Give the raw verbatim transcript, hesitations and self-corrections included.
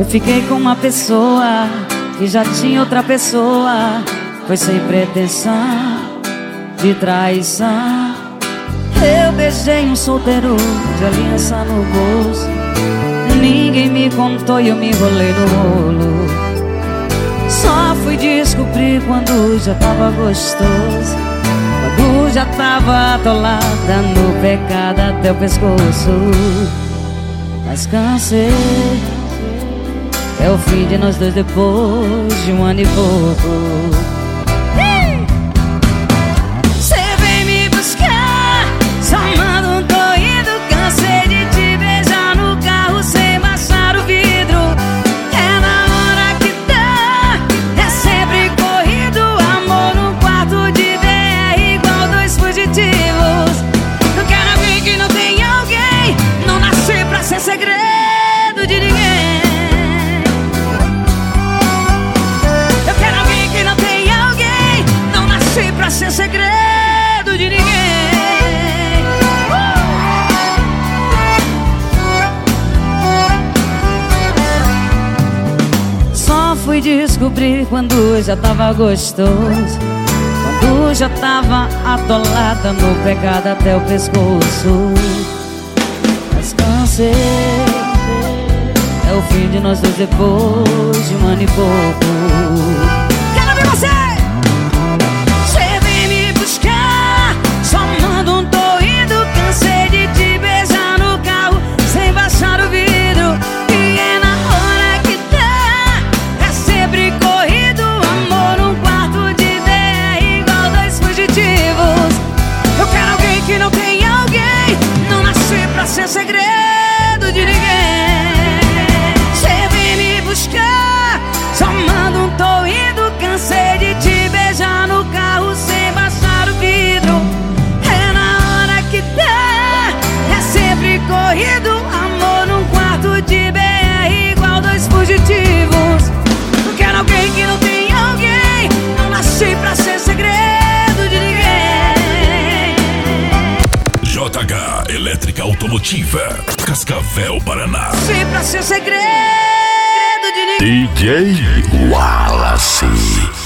Eu fiquei com uma pessoa que já tinha outra pessoa. Foi sem pretensão de traição. Eu beijei um solteiro de aliança no bolso. Ninguém me contou e eu me enrolei no rolo. Só fui descobrir quando já tava gostoso, quando já tava atolada no pecado até o pescoço. Mas cansei, é o fim de nós dois depois de um ano e pouco. Cê vem me buscar, só manda um tô indo. Cansei de te beijar no carro sem baixar o vidro. É na hora que dá, é sempre corrido. Amor num quarto de D R igual dois fugitivos. Eu quero alguém que não tem alguém, não nasci pra ser segredo de ninguém. Pra ser segredo de ninguém. Só fui descobrir quando já tava gostoso, quando já tava atolada no pecado até o pescoço. Mas cansei, é o fim de nós dois depois de um ano e pouco. Quero ver você! Sem segredo de ninguém. Cê vem me buscar, só manda um tô indo. Cansei de te beijar no carro sem baixar o vidro. É na hora que dá, é sempre corrido. Amor num quarto de B R igual dois fugitivos. Eu quero alguém que não tem alguém, não nasci pra ser segredo de ninguém. J H Elétrica Automotiva, Cascavel, Paraná. Nasci pra ser segredo de ninguém. D J Wallace.